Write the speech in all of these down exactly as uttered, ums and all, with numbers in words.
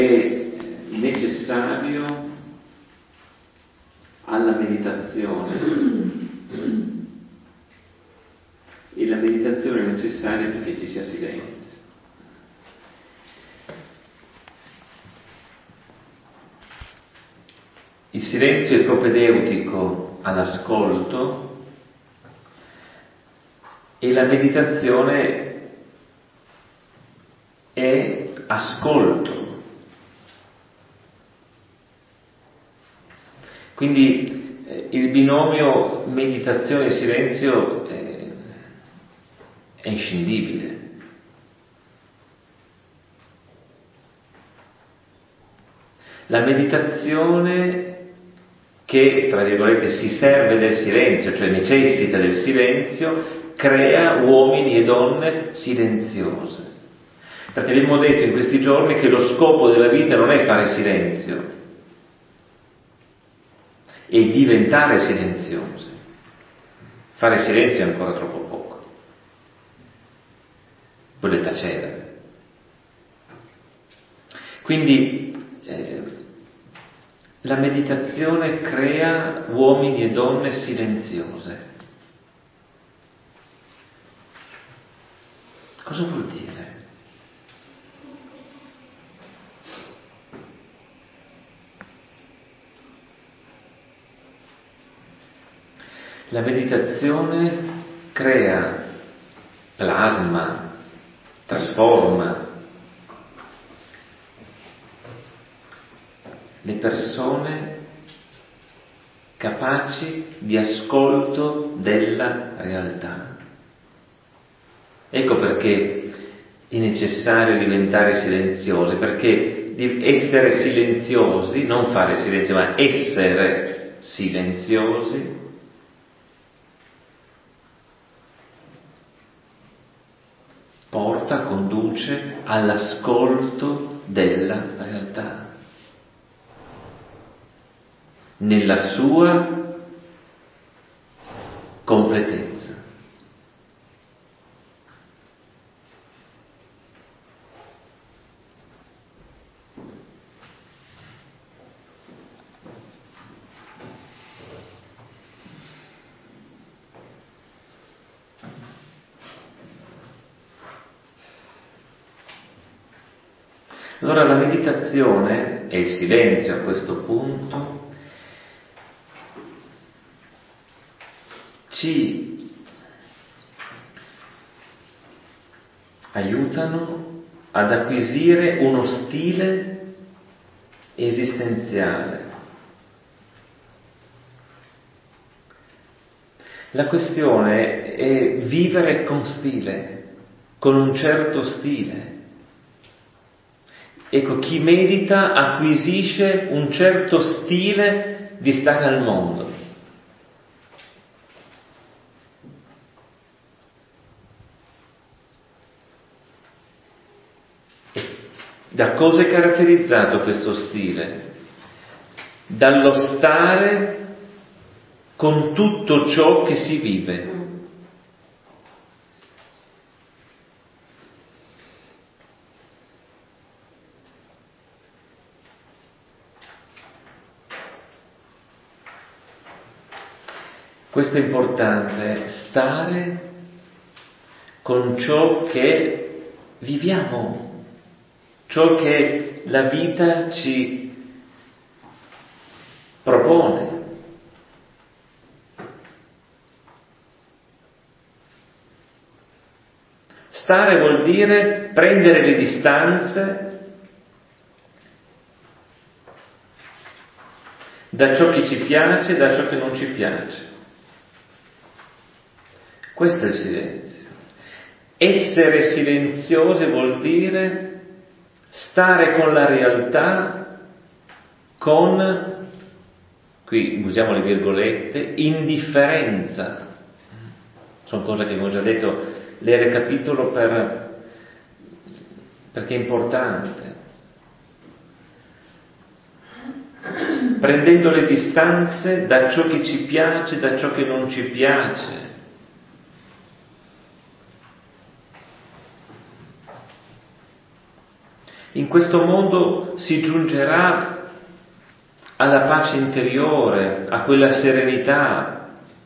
è necessario alla meditazione, e la meditazione è necessaria perché ci sia silenzio. Il silenzio è propedeutico all'ascolto e la meditazione è ascolto. Quindi eh, il binomio meditazione e silenzio eh, è inscindibile. La meditazione che, tra virgolette, si serve del silenzio, cioè necessita del silenzio, crea uomini e donne silenziose. Perché abbiamo detto in questi giorni che lo scopo della vita non è fare silenzio, è diventare silenziosi. Fare silenzio è ancora troppo poco. Quello è tacere. Quindi eh, la meditazione crea uomini e donne silenziose. Cosa vuol dire? La meditazione crea, plasma, trasforma le persone capaci di ascolto della realtà. Ecco perché è necessario diventare silenziosi, perché essere silenziosi, non fare silenzio, ma essere silenziosi, porta, conduce all'ascolto della realtà, nella sua completezza. Allora la meditazione e il silenzio a questo punto ci aiutano ad acquisire uno stile esistenziale. La questione è vivere con stile, con un certo stile. Ecco, chi medita acquisisce un certo stile di stare al mondo. Da cosa è caratterizzato questo stile? Dallo stare con tutto ciò che si vive. Questo è importante, stare con ciò che viviamo, ciò che la vita ci propone. Stare vuol dire prendere le distanze da ciò che ci piace e da ciò che non ci piace. Questo è il silenzio. Essere silenziosi vuol dire stare con la realtà con, qui usiamo le virgolette, indifferenza. Sono cose che abbiamo già detto, le recapitolo per, perché è importante. Prendendo le distanze da ciò che ci piace, da ciò che non ci piace. In questo modo si giungerà alla pace interiore, a quella serenità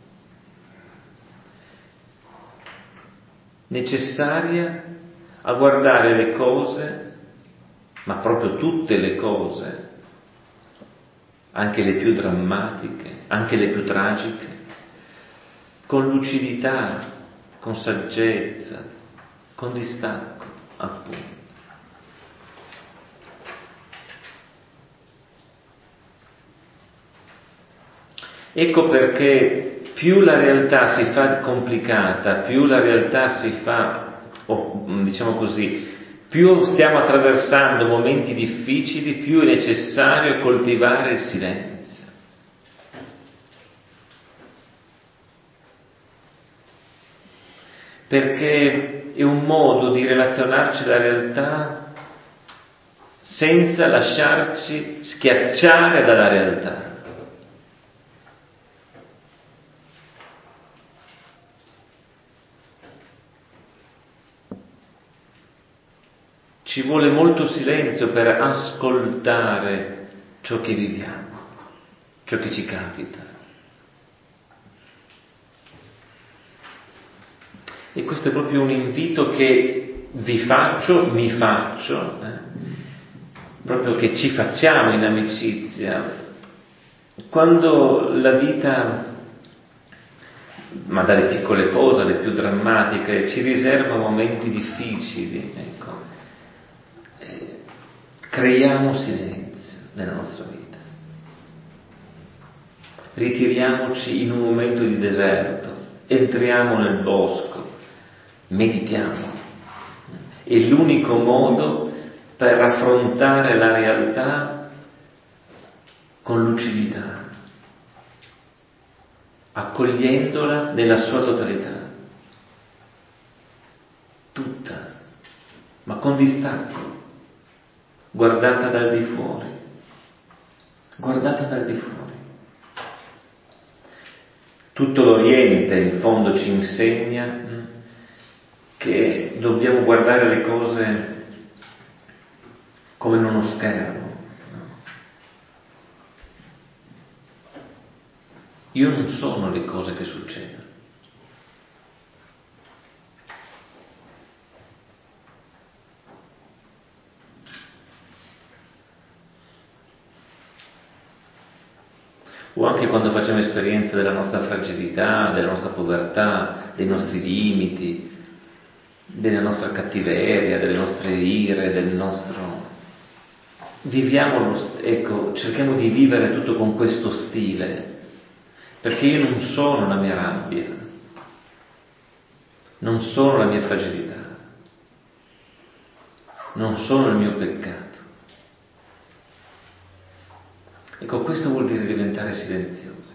necessaria a guardare le cose, ma proprio tutte le cose, anche le più drammatiche, anche le più tragiche, con lucidità, con saggezza, con distacco, appunto. Ecco perché più la realtà si fa complicata, più la realtà si fa, o diciamo così, più stiamo attraversando momenti difficili, più è necessario coltivare il silenzio. Perché è un modo di relazionarci alla realtà senza lasciarci schiacciare dalla realtà. Ci vuole molto silenzio per ascoltare ciò che viviamo, ciò che ci capita. E questo è proprio un invito che vi faccio, mi faccio, eh? proprio che ci facciamo in amicizia. Quando la vita, ma dalle piccole cose alle più drammatiche, ci riserva momenti difficili, ecco, eh, creiamo silenzio nella nostra vita. Ritiriamoci in un momento di deserto, entriamo nel bosco, meditiamo. È l'unico modo per affrontare la realtà con lucidità, accogliendola nella sua totalità, tutta, ma con distacco, guardata dal di fuori, guardata dal di fuori. Tutto l'Oriente in fondo ci insegna che dobbiamo guardare le cose come in uno schermo. Io non sono le cose che succedono. O anche quando facciamo esperienza della nostra fragilità, della nostra povertà, dei nostri limiti, della nostra cattiveria, delle nostre ire, del nostro... Viviamo, lo... ecco, cerchiamo di vivere tutto con questo stile, perché io non sono la mia rabbia, non sono la mia fragilità, non sono il mio peccato. Ecco, questo vuol dire diventare silenziosi.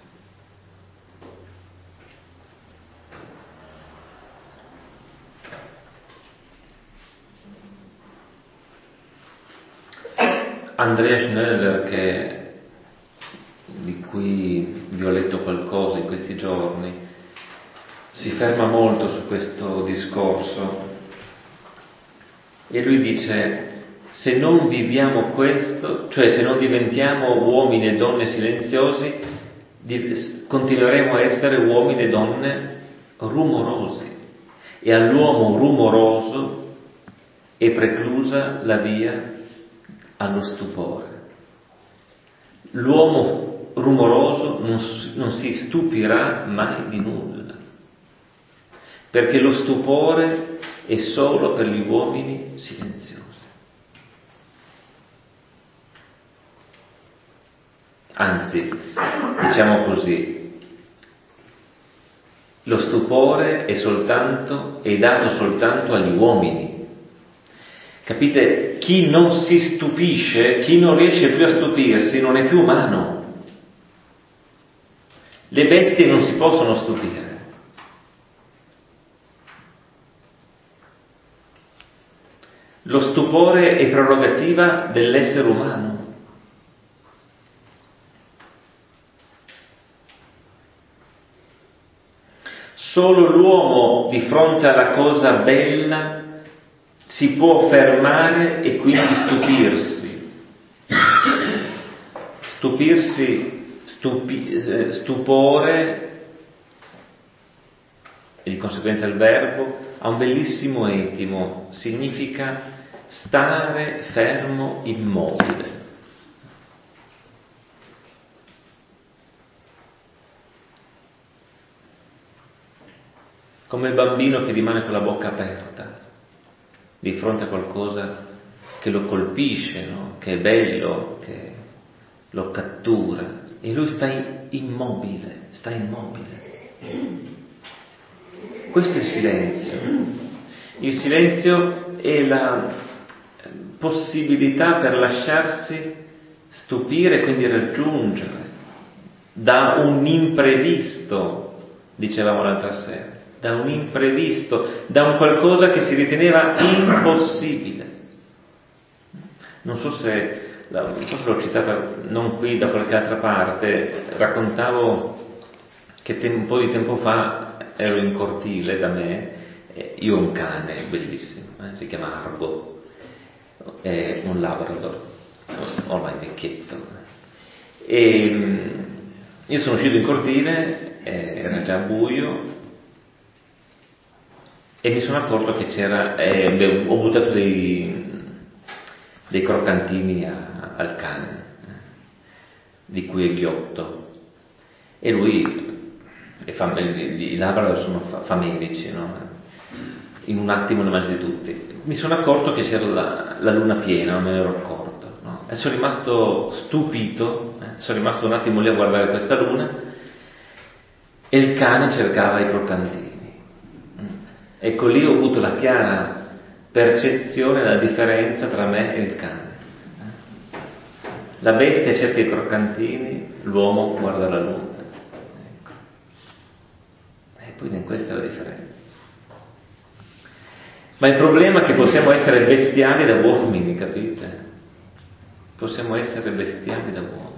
Andrea Schneller, che, di cui vi ho letto qualcosa in questi giorni, si ferma molto su questo discorso e lui dice: se non viviamo questo, cioè se non diventiamo uomini e donne silenziosi, continueremo a essere uomini e donne rumorosi, e all'uomo rumoroso è preclusa la via allo stupore. L'uomo rumoroso non, non si stupirà mai di nulla, perché lo stupore è solo per gli uomini silenziosi. Anzi, diciamo così, lo stupore è soltanto, è dato soltanto agli uomini. Capite? Chi non si stupisce, chi non riesce più a stupirsi, non è più umano. Le bestie non si possono stupire. Lo stupore è prerogativa dell'essere umano. Solo l'uomo di fronte alla cosa bella si può fermare e quindi stupirsi. Stupirsi, stupi, stupore, e di conseguenza il verbo, ha un bellissimo etimo, significa stare fermo, immobile. Come il bambino che rimane con la bocca aperta di fronte a qualcosa che lo colpisce, no? Che è bello, che lo cattura, e lui sta immobile, sta immobile. Questo è il silenzio. Il silenzio è la possibilità per lasciarsi stupire, quindi raggiungere da un imprevisto, dicevamo l'altra sera, da un imprevisto, da un qualcosa che si riteneva impossibile. Non so se, forse l'ho citata non qui, da qualche altra parte, raccontavo che un po' di tempo fa ero in cortile da me, io ho un cane bellissimo, eh, si chiama Argo, è un Labrador, ormai vecchietto, e io sono uscito in cortile, era già buio, e mi sono accorto che c'era, eh, beh, ho buttato dei, dei croccantini a, al cane, eh, di cui è ghiotto, e lui, e fam- i Labrador sono famelici, no? In un attimo ne mangi tutti. Mi sono accorto che c'era la, la luna piena, non me ne ero accorto, no? E sono rimasto stupito, eh? sono rimasto un attimo lì a guardare questa luna, e il cane cercava i croccantini. Ecco, lì ho avuto la chiara percezione della differenza tra me e il cane. La bestia cerca i croccantini, l'uomo guarda la luna. Ecco. E quindi questa è la differenza. Ma il problema è che possiamo essere bestiali da uomini, capite? Possiamo essere bestiali da uomini.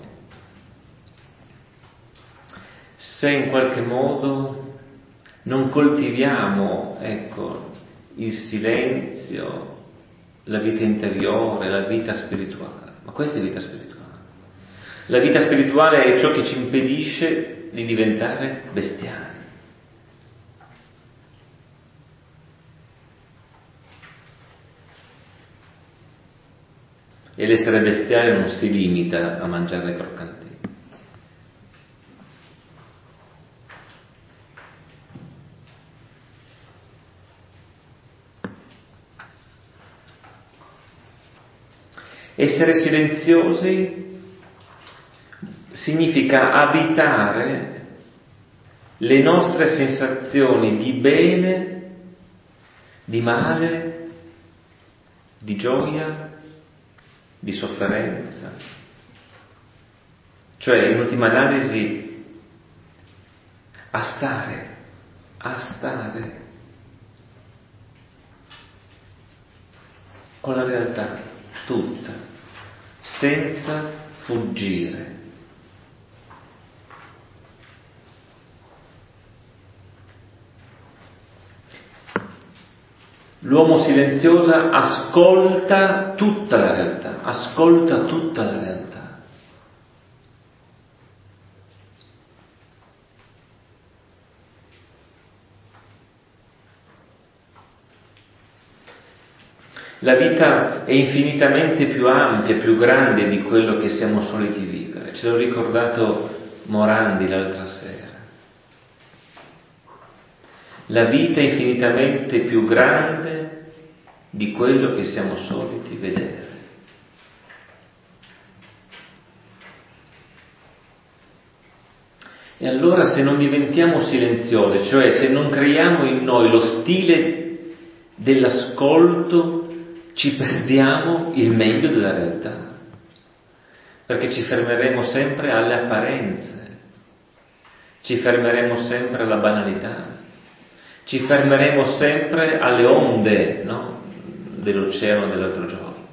Se in qualche modo non coltiviamo, ecco, il silenzio, la vita interiore, la vita spirituale. Ma questa è vita spirituale. La vita spirituale è ciò che ci impedisce di diventare bestiali. E l'essere bestiale non si limita a mangiare le croccantini. Essere silenziosi significa abitare le nostre sensazioni di bene, di male, di gioia, di sofferenza. Cioè, in ultima analisi, a stare, a stare con la realtà tutta, senza fuggire. L'uomo silenzioso ascolta tutta la realtà, ascolta tutta la realtà. La vita è infinitamente più ampia, più grande di quello che siamo soliti vivere. Ce l'ho ricordato Morandi l'altra sera. La vita è infinitamente più grande di quello che siamo soliti vedere. E allora, se non diventiamo silenziosi, cioè se non creiamo in noi lo stile dell'ascolto, ci perdiamo il meglio della realtà, perché ci fermeremo sempre alle apparenze, ci fermeremo sempre alla banalità, ci fermeremo sempre alle onde, no? Dell'oceano dell'altro giorno.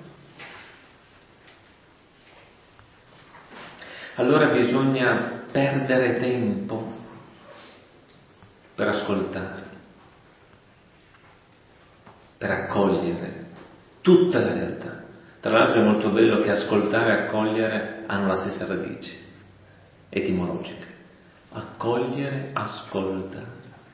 Allora bisogna perdere tempo per ascoltare, per accogliere, tutta la realtà. Tra l'altro è molto bello che ascoltare e accogliere hanno la stessa radice etimologica. Accogliere, ascoltare.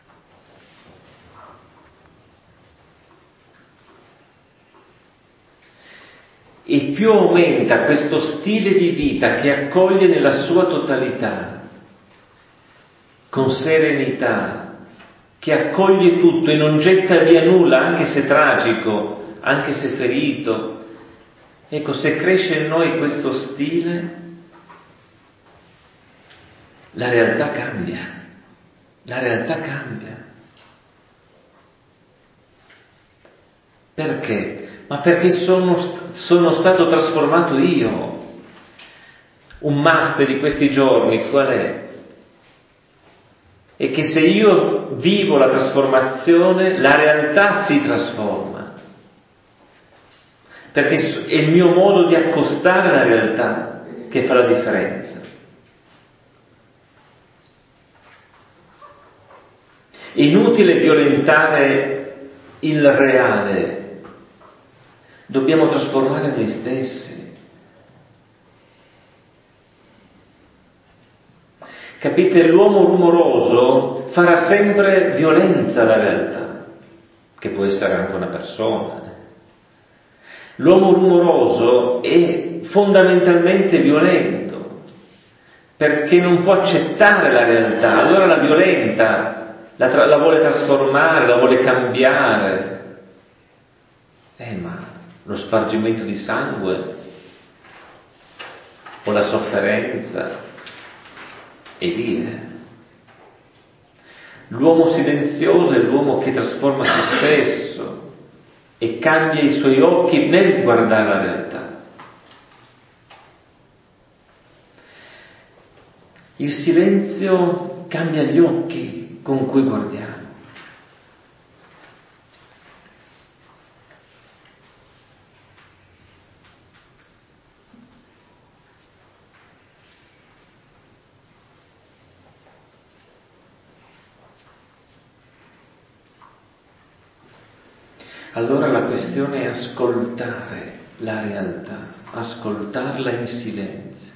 E più aumenta questo stile di vita che accoglie nella sua totalità, con serenità, che accoglie tutto e non getta via nulla, anche se tragico, anche se ferito. Ecco, se cresce in noi questo stile, la realtà cambia, la realtà cambia. Perché? Ma perché sono, sono stato trasformato io. Un master di questi giorni qual è? È che se io vivo la trasformazione, la realtà si trasforma. Perché è il mio modo di accostare la realtà che fa la differenza. È inutile violentare il reale. Dobbiamo trasformare noi stessi. Capite? L'uomo rumoroso farà sempre violenza alla realtà, che può essere anche una persona. L'uomo rumoroso è fondamentalmente violento, perché non può accettare la realtà, allora la violenta, la, tra- la vuole trasformare, la vuole cambiare. Eh, ma lo spargimento di sangue o la sofferenza e via. L'uomo silenzioso è l'uomo che trasforma se stesso e cambia i suoi occhi nel guardare la realtà. Il silenzio cambia gli occhi con cui guardiamo. Allora la questione è ascoltare la realtà, ascoltarla in silenzio.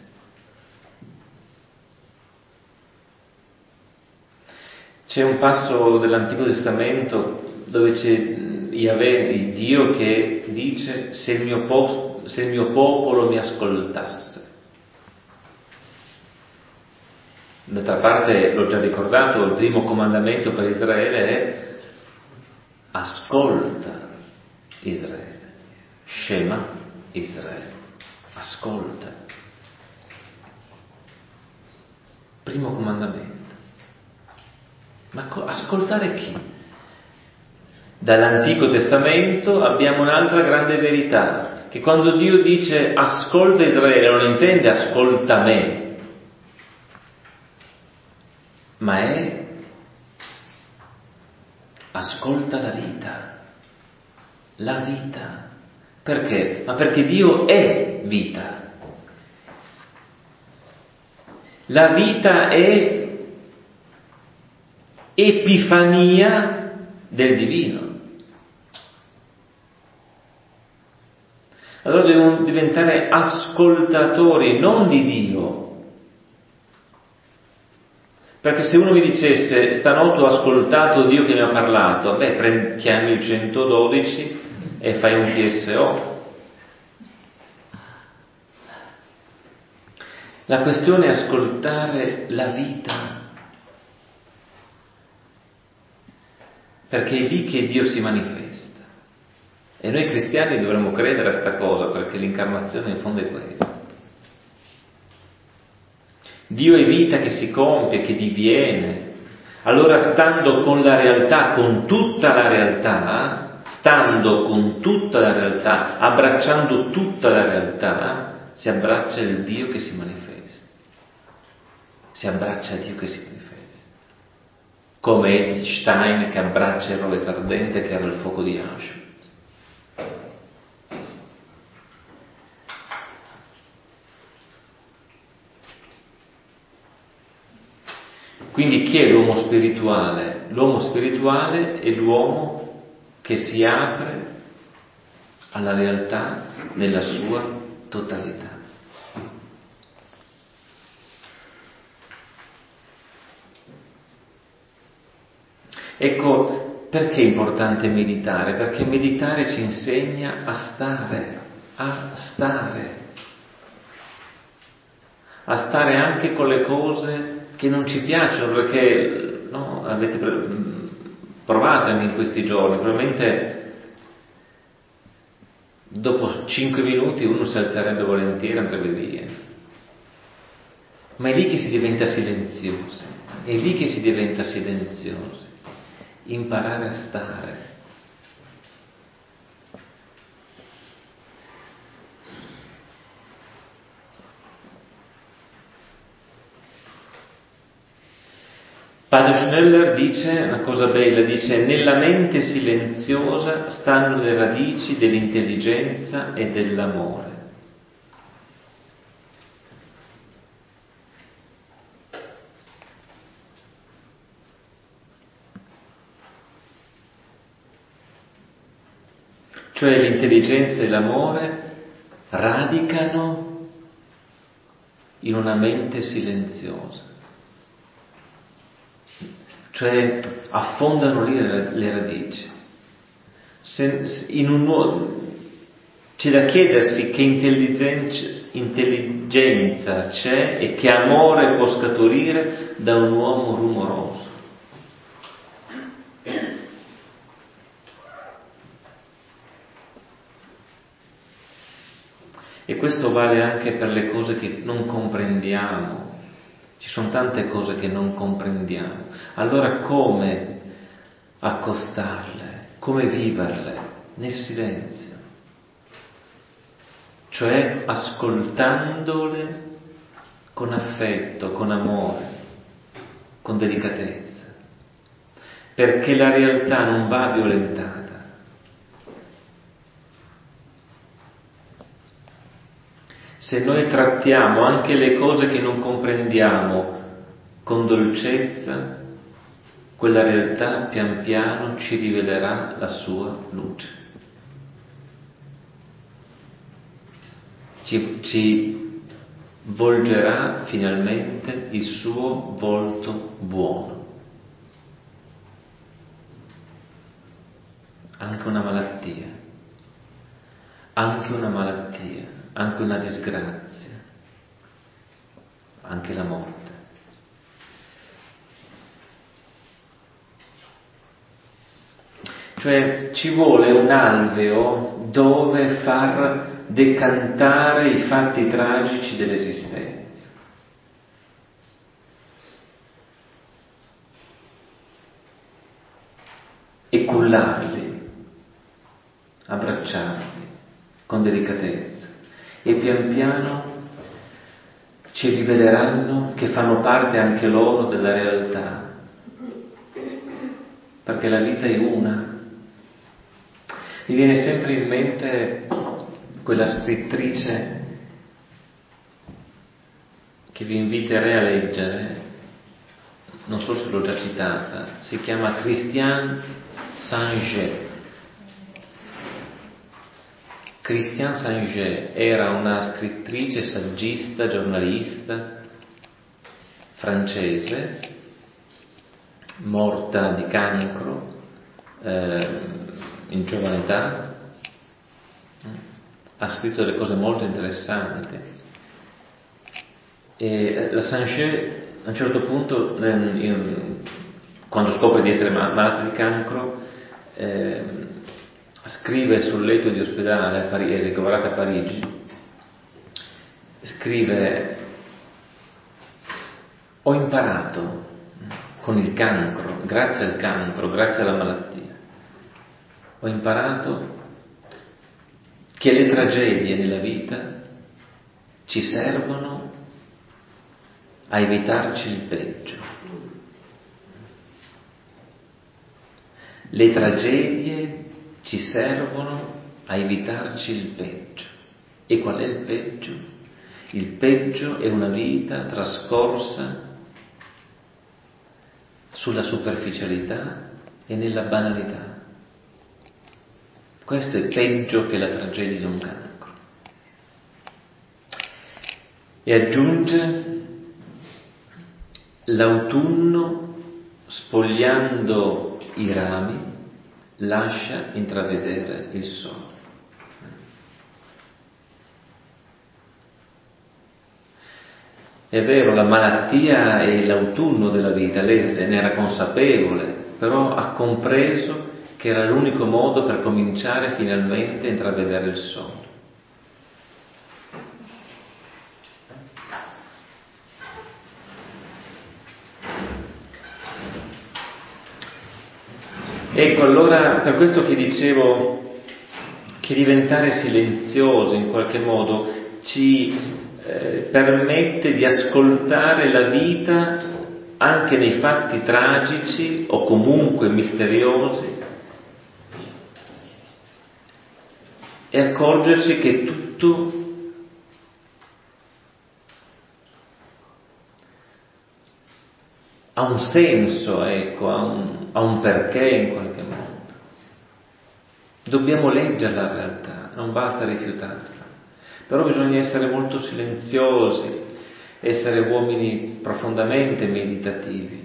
C'è un passo dell'Antico Testamento dove c'è Yahweh, Dio, che dice: se il mio, po- se il mio popolo mi ascoltasse. D'altra parte, l'ho già ricordato, il primo comandamento per Israele è: ascolta Israele, Shema Israele, ascolta. Primo comandamento. Ma co- ascoltare chi? Dall'Antico Testamento abbiamo un'altra grande verità, che quando Dio dice ascolta Israele non intende ascolta me, ma è ascolta la vita, la vita. Perché? Ma perché Dio è vita. La vita è epifania del divino. Allora dobbiamo diventare ascoltatori non di Dio. Perché se uno mi dicesse stanotte ho ascoltato Dio che mi ha parlato, beh, prendi, chiami il centododici e fai un T S O. La questione è ascoltare la vita. Perché è lì che Dio si manifesta. E noi cristiani dovremmo credere a sta cosa, perché l'incarnazione in fondo è questa. Dio è vita che si compie, che diviene. Allora, stando con la realtà, con tutta la realtà, stando con tutta la realtà, abbracciando tutta la realtà, si abbraccia il Dio che si manifesta. Si abbraccia Dio che si manifesta. Come Edith Stein che abbraccia il rovetto ardente che era il fuoco di Auschwitz. Quindi chi è l'uomo spirituale? L'uomo spirituale è l'uomo che si apre alla realtà nella sua totalità. Ecco perché è importante meditare, perché meditare ci insegna a stare, a stare, a stare anche con le cose che non ci piacciono, perché no, avete provato anche in questi giorni, probabilmente dopo cinque minuti uno si alzerebbe volentieri e andrebbe via. Ma è lì che si diventa silenziosi, è lì che si diventa silenziosi, imparare a stare. Padre Schneller dice una cosa bella, dice: nella mente silenziosa stanno le radici dell'intelligenza e dell'amore. Cioè l'intelligenza e l'amore radicano in una mente silenziosa. Cioè affondano lì le radici. Se, in un, c'è da chiedersi che intelligenza, intelligenza c'è e che amore può scaturire da un uomo rumoroso. E questo vale anche per le cose che non comprendiamo. Ci sono tante cose che non comprendiamo. Allora come accostarle? Come viverle? Nel silenzio. Cioè ascoltandole con affetto, con amore, con delicatezza. Perché la realtà non va violentata. Se noi trattiamo anche le cose che non comprendiamo con dolcezza, quella realtà pian piano ci rivelerà la sua luce. Ci, ci volgerà finalmente il suo volto buono. Anche una malattia, anche una malattia. Anche una disgrazia, anche la morte. Cioè ci vuole un alveo dove far decantare i fatti tragici dell'esistenza. E cullarli, abbracciarli con delicatezza. E pian piano ci riveleranno che fanno parte anche loro della realtà, perché la vita è una. Mi viene sempre in mente quella scrittrice che vi inviterei a leggere, non so se l'ho già citata, si chiama Christiane Saint-Just. Christiane Saint-Just era una scrittrice, saggista, giornalista francese, morta di cancro eh, in giovane età. Ha scritto delle cose molto interessanti. E la Saint-Just a un certo punto, in, quando scopre di essere malata di cancro, eh, scrive sul letto di ospedale, è ricoverata a Parigi, scrive: ho imparato con il cancro, grazie al cancro, grazie alla malattia, ho imparato che le tragedie nella vita ci servono a evitarci il peggio. Le tragedie ci servono a evitarci il peggio. E qual è il peggio? Il peggio è una vita trascorsa sulla superficialità e nella banalità. Questo è peggio che la tragedia di un cancro. E aggiunge: l'autunno, spogliando i rami, lascia intravedere il sole. È vero, la malattia è l'autunno della vita, lei ne era consapevole, però ha compreso che era l'unico modo per cominciare finalmente a intravedere il sole. Ecco, allora, per questo che dicevo che diventare silenziosi in qualche modo ci eh, permette di ascoltare la vita anche nei fatti tragici o comunque misteriosi e accorgerci che tutto ha un senso, ecco, ha un, ha un perché in qualche modo. Dobbiamo leggere la realtà, non basta rifiutarla. Però bisogna essere molto silenziosi, essere uomini profondamente meditativi.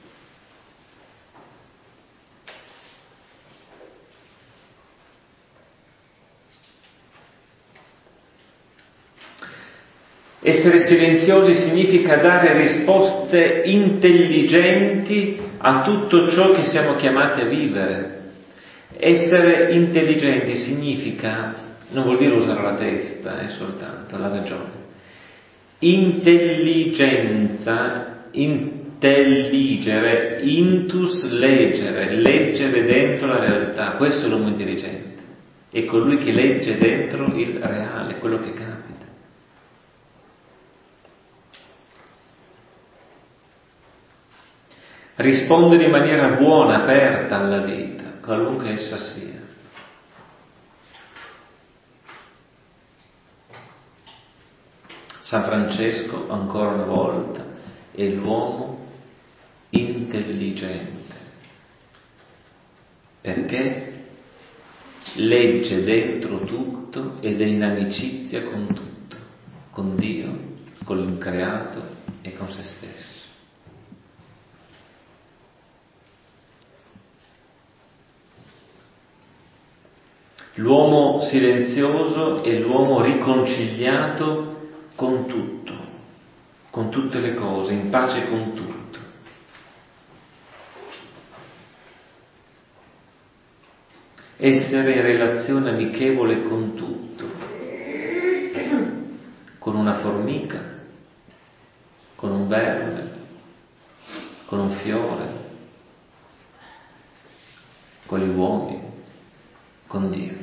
Essere silenziosi significa dare risposte intelligenti a tutto ciò che siamo chiamati a vivere. Essere intelligenti significa, non vuol dire usare la testa, è eh, soltanto la ragione. Intelligenza, intelligere, intus leggere, leggere dentro la realtà, questo è l'uomo intelligente. È colui che legge dentro il reale, quello che capita. Rispondere in maniera buona, aperta alla vita, qualunque essa sia. San Francesco, ancora una volta, è l'uomo intelligente, perché legge dentro tutto ed è in amicizia con tutto, con Dio, con l'increato e con se stesso. L'uomo silenzioso è l'uomo riconciliato con tutto, con tutte le cose, in pace con tutto. Essere in relazione amichevole con tutto, con una formica, con un verme, con un fiore, con gli uomini, con Dio.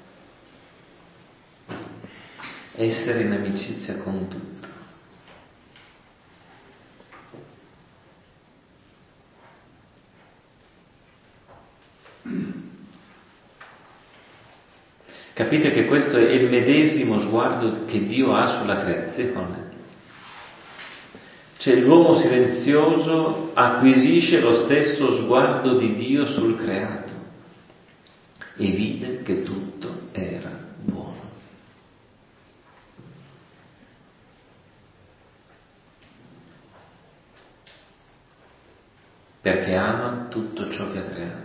Essere in amicizia con tutto. Capite che questo è il medesimo sguardo che Dio ha sulla creazione. Cioè l'uomo silenzioso acquisisce lo stesso sguardo di Dio sul creato e vide che tutto era buono. Perché ama tutto ciò che ha creato.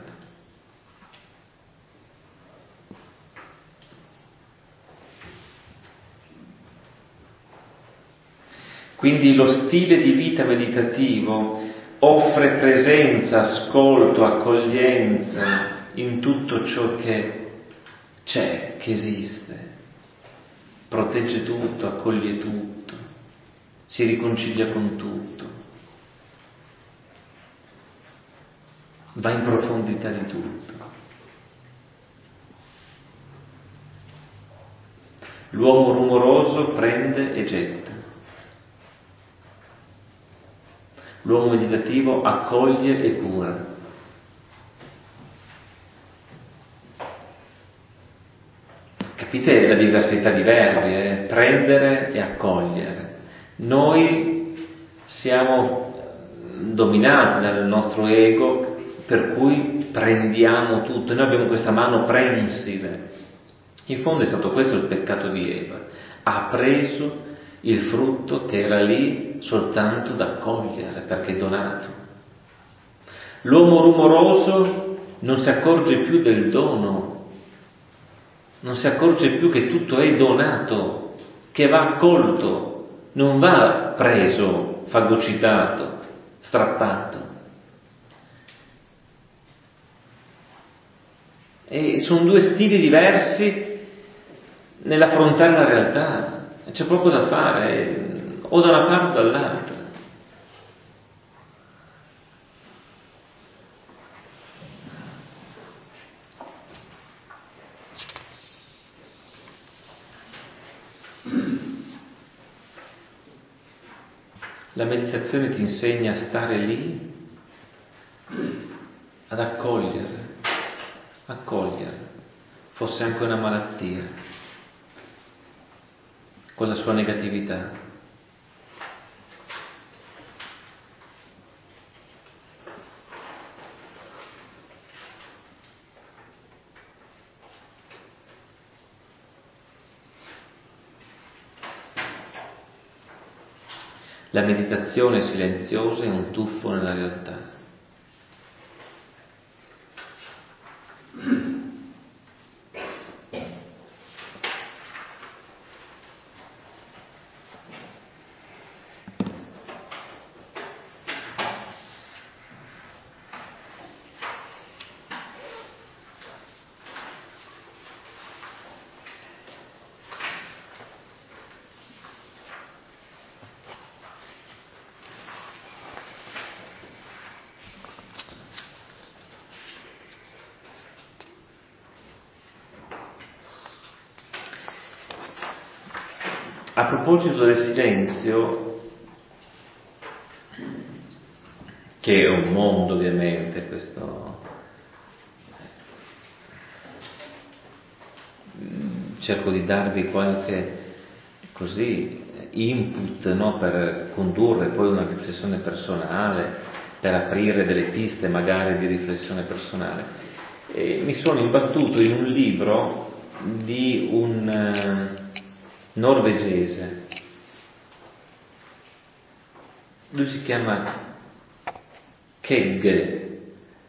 Quindi lo stile di vita meditativo offre presenza, ascolto, accoglienza in tutto ciò che c'è, che esiste. Protegge tutto, accoglie tutto, si riconcilia con tutto, va in profondità di tutto. L'uomo rumoroso prende e getta. L'uomo meditativo accoglie e cura. Capite la diversità di verbi, eh? Prendere e accogliere. Noi siamo dominati dal nostro ego, per cui prendiamo tutto, noi abbiamo questa mano prensile. In fondo è stato questo il peccato di Eva, ha preso il frutto che era lì soltanto da cogliere perché è donato. L'uomo rumoroso non si accorge più del dono, non si accorge più che tutto è donato, che va accolto, non va preso, fagocitato, strappato. E sono due stili diversi nell'affrontare la realtà, c'è poco da fare, o da una parte o dall'altra. La meditazione ti insegna a stare lì, ad accogliere, accogliere, fosse anche una malattia, con la sua negatività. La meditazione silenziosa è un tuffo nella realtà. A proposito del silenzio, che è un mondo ovviamente, questo cerco di darvi qualche così input, no, per condurre poi una riflessione personale, per aprire delle piste magari di riflessione personale. E mi sono imbattuto in un libro di un norvegese, lui si chiama Kegge,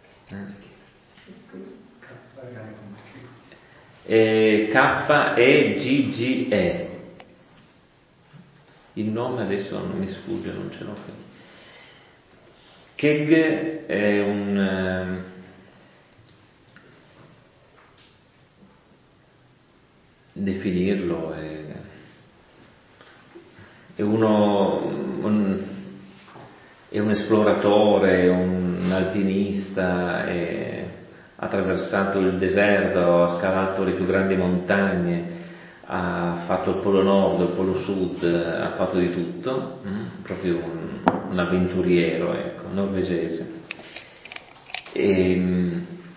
eh? K E G G E, il nome adesso non mi sfugge, non ce l'ho qui. Kegge è un definirlo è È uno, un, è un esploratore, un alpinista, è, ha attraversato il deserto, ha scalato le più grandi montagne, ha fatto il Polo Nord, il Polo Sud, ha fatto di tutto, mm? proprio un, un avventuriero, ecco, norvegese. E,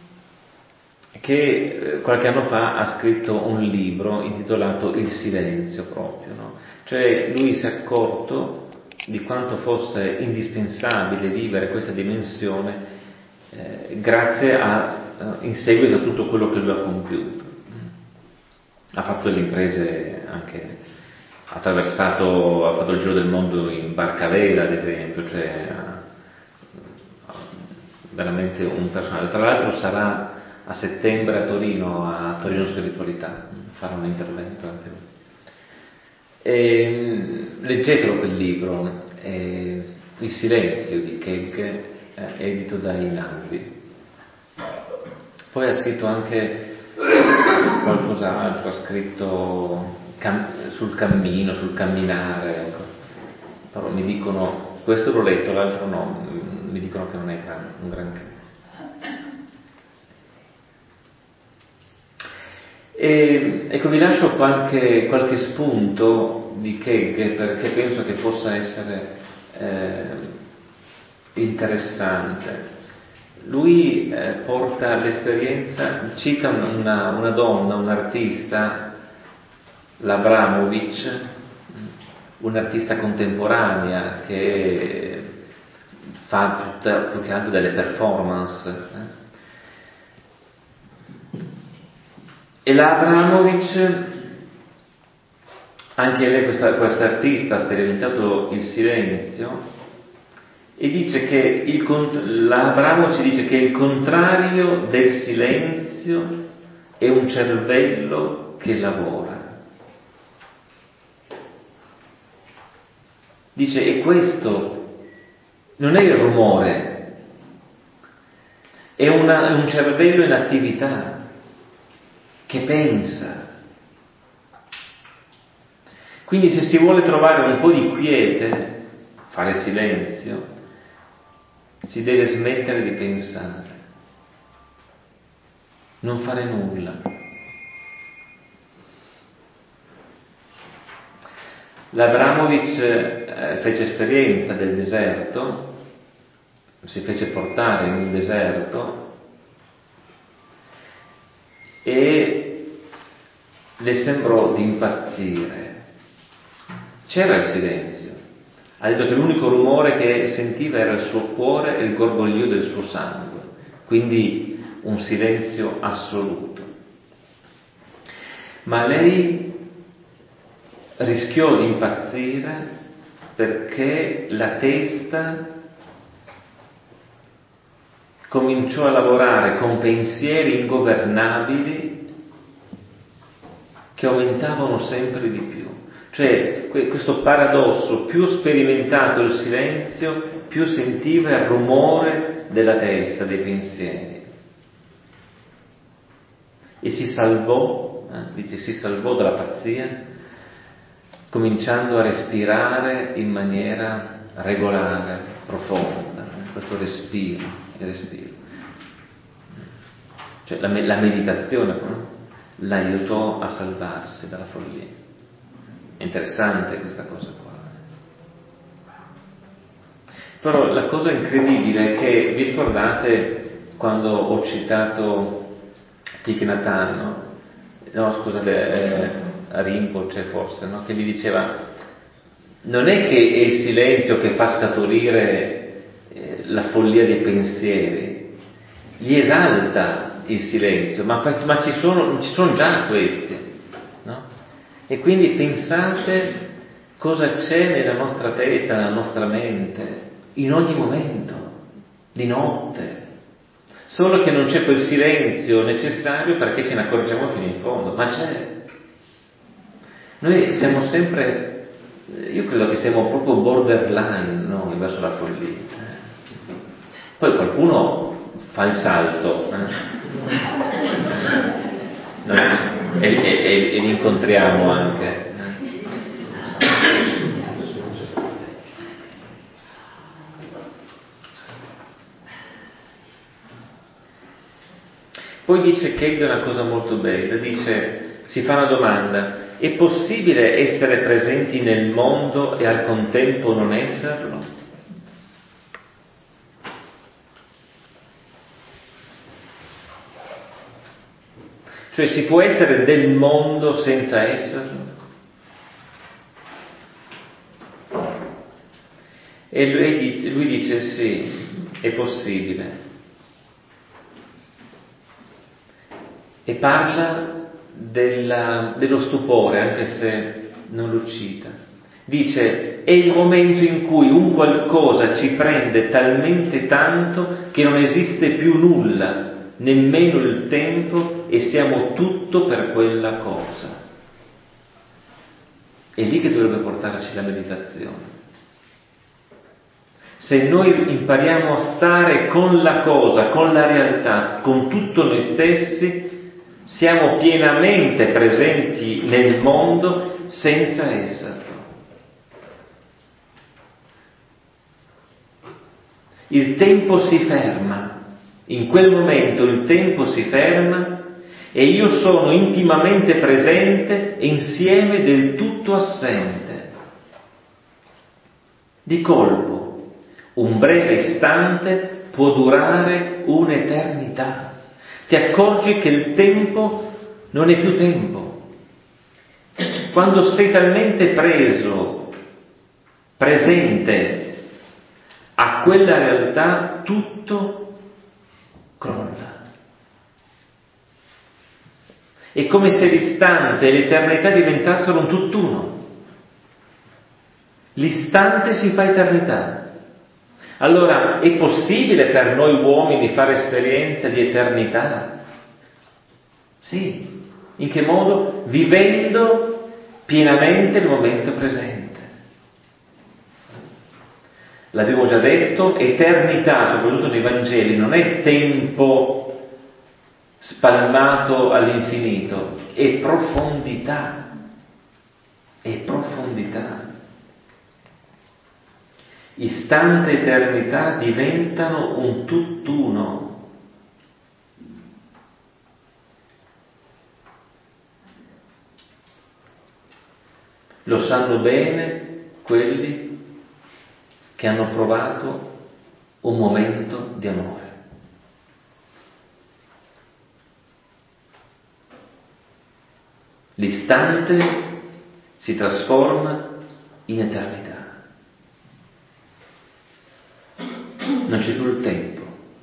che qualche anno fa ha scritto un libro intitolato Il silenzio proprio, no? Cioè lui si è accorto di quanto fosse indispensabile vivere questa dimensione eh, grazie a, eh, in seguito a tutto quello che lui ha compiuto. Ha fatto delle imprese anche, ha attraversato, ha fatto il giro del mondo in barca a vela ad esempio, cioè veramente un personaggio. Tra l'altro sarà a settembre a Torino, a Torino Spiritualità, farà un intervento anche lui. E, leggetelo quel libro, eh, Il silenzio di Kegge, eh, edito da Inalvi. Poi ha scritto anche qualcos'altro, ha scritto cam- sul cammino, sul camminare, ecco. Però mi dicono, questo l'ho letto, l'altro no, mi dicono che non è gran, un granché. E, ecco, vi lascio qualche, qualche spunto di Kegge perché penso che possa essere eh, interessante. Lui eh, porta l'esperienza, cita una, una donna, un artista, l'Abramovic, un'artista contemporanea che fa tutta, più che altro delle performance, eh? E la Abramovic, anche lei, questa, questa artista, ha sperimentato il silenzio e dice che il, la Abramovic dice che il contrario del silenzio è un cervello che lavora. Dice, e questo non è il rumore, è, una, è un cervello in attività, che pensa. Quindi se si vuole trovare un po' di quiete, fare silenzio, si deve smettere di pensare, non fare nulla. L'Abramovic eh, fece esperienza del deserto, si fece portare in un deserto e le sembrò di impazzire. C'era il silenzio. Ha detto che l'unico rumore che sentiva era il suo cuore e il gorgoglio del suo sangue, quindi un silenzio assoluto. Ma lei rischiò di impazzire perché la testa cominciò a lavorare con pensieri ingovernabili che aumentavano sempre di più. Cioè, questo paradosso, più sperimentato il silenzio, più sentiva il rumore della testa, dei pensieri. E si salvò, eh, dice, si salvò dalla pazzia, cominciando a respirare in maniera regolare, profonda, eh, questo respiro, il respiro. Cioè la, la meditazione no? l'aiutò a salvarsi dalla follia. È interessante questa cosa qua. Però la cosa incredibile è che, vi ricordate quando ho citato Thich Nhat Hanh, no? No, scusate, eh, Rinpoche forse, no? Che gli diceva, non è che è il silenzio che fa scaturire eh, la follia dei pensieri, li esalta il silenzio, ma, ma ci sono, ci sono già questi, no? E quindi pensate cosa c'è nella nostra testa, nella nostra mente, in ogni momento, di notte. Solo che non c'è quel silenzio necessario perché ce ne accorgiamo fino in fondo, ma c'è. Noi siamo sempre, io credo che siamo proprio borderline noi verso la follia. Poi qualcuno fa il salto eh? Noi, e, e, e li incontriamo anche. Poi dice Kegel una cosa molto bella, dice, si fa una domanda, è possibile essere presenti nel mondo e al contempo non esserlo? Cioè si può essere del mondo senza esserlo? E lui, lui dice sì, è possibile. E parla della, dello stupore, anche se non lo cita. Dice, è il momento in cui un qualcosa ci prende talmente tanto che non esiste più nulla, nemmeno il tempo, e siamo tutto per quella cosa. È lì che dovrebbe portarci la meditazione. Se noi impariamo a stare con la cosa, con la realtà, con tutto noi stessi, siamo pienamente presenti nel mondo senza esserlo. Il tempo si ferma, in quel momento il tempo si ferma e io sono intimamente presente e insieme del tutto assente. Di colpo, un breve istante può durare un'eternità. Ti accorgi che il tempo non è più tempo. Quando sei talmente preso, presente a quella realtà, tutto crolla. È come se l'istante e l'eternità diventassero un tutt'uno. L'istante si fa eternità. Allora, è possibile per noi uomini fare esperienza di eternità? Sì. In che modo? Vivendo pienamente il momento presente. L'avevo già detto, eternità, soprattutto nei Vangeli, non è tempo spalmato all'infinito, è profondità, è profondità. Istante e eternità diventano un tutt'uno. Lo sanno bene quelli che hanno provato un momento di amore. L'istante si trasforma in eternità. Non c'è più il tempo.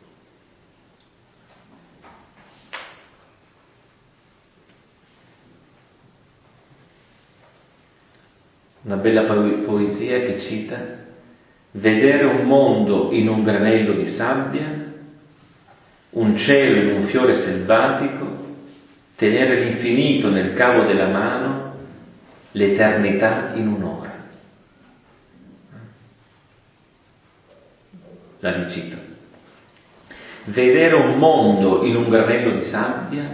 Una bella poesia che cita: vedere un mondo in un granello di sabbia, un cielo in un fiore selvatico, tenere l'infinito nel cavo della mano, l'eternità in un'ora. La ricito. Vedere un mondo in un granello di sabbia,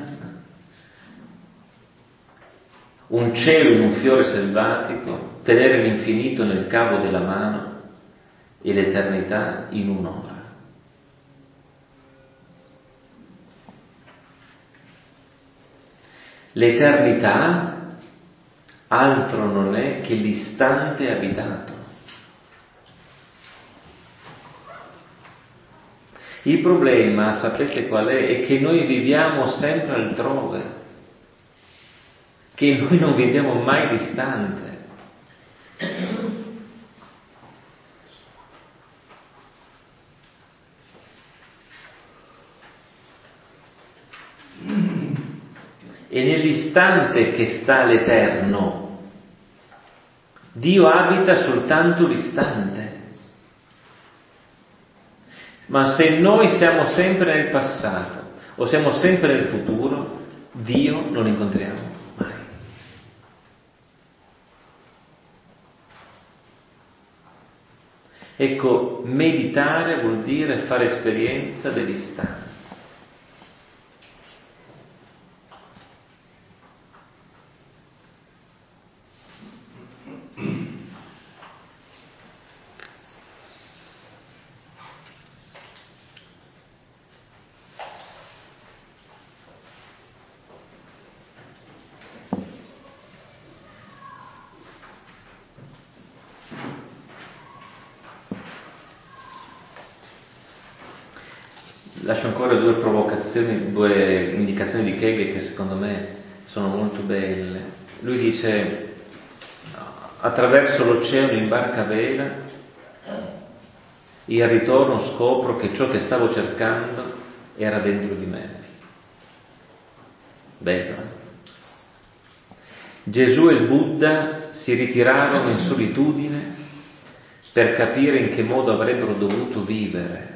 un cielo in un fiore selvatico, tenere l'infinito nel cavo della mano e l'eternità in un'ora. L'eternità altro non è che l'istante abitato. Il problema, sapete qual è? È che noi viviamo sempre altrove, che noi non viviamo mai l'istante. E nell'istante che sta l'Eterno, Dio abita soltanto l'istante. Ma se noi siamo sempre nel passato o siamo sempre nel futuro, Dio non lo incontriamo mai. Ecco, meditare vuol dire fare esperienza dell'istante. Lascio ancora due provocazioni, due indicazioni di Kegel che secondo me sono molto belle. Lui dice: attraverso l'oceano in barca a vela e al ritorno scopro che ciò che stavo cercando era dentro di me. Bello. Gesù e il Buddha si ritirarono in solitudine per capire in che modo avrebbero dovuto vivere.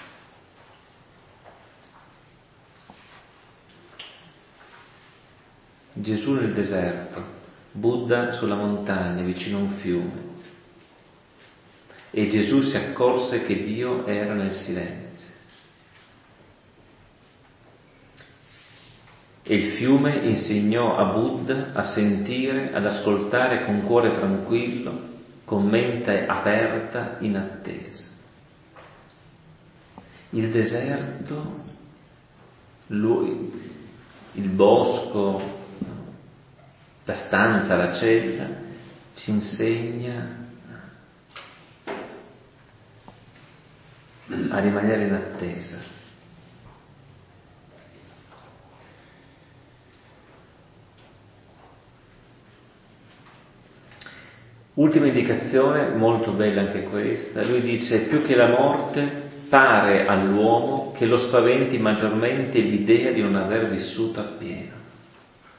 Gesù nel deserto, Buddha sulla montagna vicino a un fiume, e Gesù si accorse che Dio era nel silenzio. E il fiume insegnò a Buddha a sentire, ad ascoltare con cuore tranquillo, con mente aperta in attesa. Il deserto, lui, il bosco, la stanza, la cella, ci insegna a rimanere in attesa. Ultima indicazione, molto bella anche questa. Lui dice: più che la morte pare all'uomo che lo spaventi maggiormente l'idea di non aver vissuto appieno.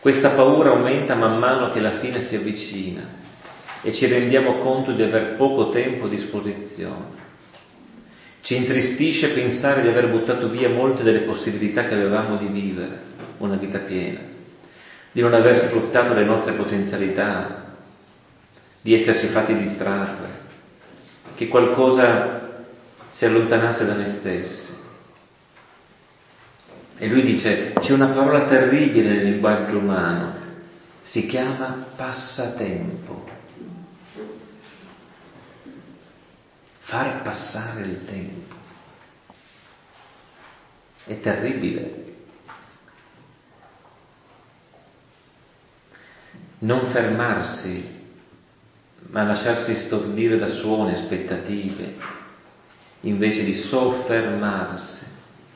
Questa paura aumenta man mano che la fine si avvicina e ci rendiamo conto di aver poco tempo a disposizione. Ci intristisce pensare di aver buttato via molte delle possibilità che avevamo di vivere una vita piena, di non aver sfruttato le nostre potenzialità, di esserci fatti distrarre, che qualcosa si allontanasse da noi stessi. E lui dice, c'è una parola terribile nel linguaggio umano, si chiama passatempo. Far passare il tempo. È terribile. Non fermarsi, ma lasciarsi stordire da suoni, aspettative, invece di soffermarsi.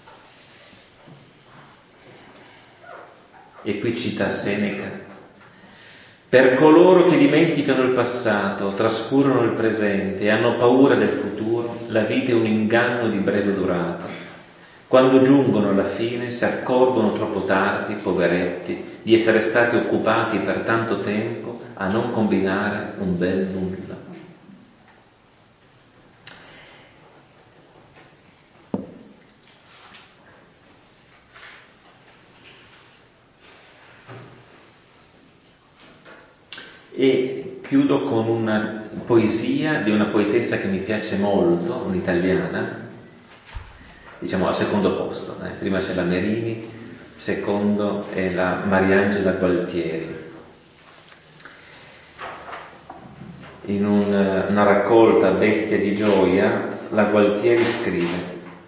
E qui cita Seneca: per coloro che dimenticano il passato, trascurano il presente e hanno paura del futuro, la vita è un inganno di breve durata. Quando giungono alla fine si accorgono troppo tardi, poveretti, di essere stati occupati per tanto tempo a non combinare un bel nulla. E chiudo con una poesia di una poetessa che mi piace molto, un'italiana, diciamo al secondo posto, eh. Prima c'è la Merini, secondo è la Mariangela Gualtieri. In un, una raccolta Bestia di gioia, la Gualtieri scrive: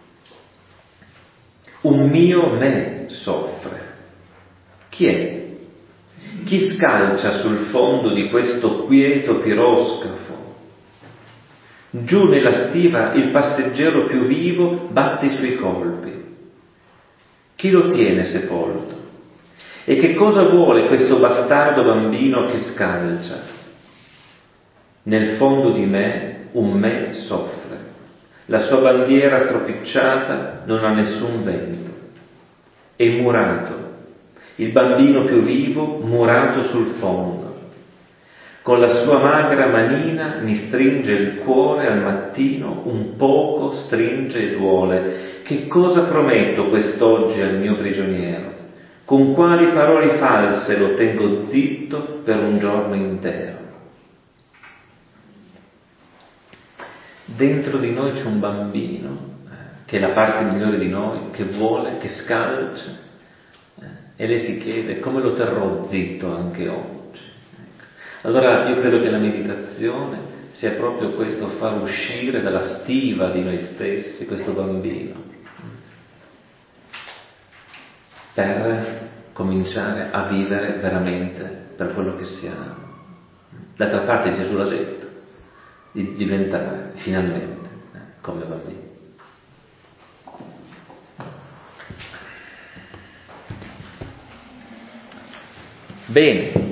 un mio me soffre. Chi è? Chi scalcia sul fondo di questo quieto piroscafo? Giù nella stiva il passeggero più vivo batte i suoi colpi. Chi lo tiene sepolto? E che cosa vuole questo bastardo bambino che scalcia? Nel fondo di me un me soffre. La sua bandiera stropicciata non ha nessun vento. È murato. Il bambino più vivo murato sul fondo. Con la sua magra manina mi stringe il cuore al mattino, un poco stringe e duole. Che cosa prometto quest'oggi al mio prigioniero? Con quali parole false lo tengo zitto per un giorno intero? Dentro di noi c'è un bambino, eh, che è la parte migliore di noi, che vuole, che scalcia, e lei si chiede come lo terrò zitto anche oggi. Ecco. Allora io credo che la meditazione sia proprio questo, far uscire dalla stiva di noi stessi questo bambino, per cominciare a vivere veramente per quello che siamo. D'altra parte Gesù l'ha detto, di diventare finalmente eh, come bambini. Bene.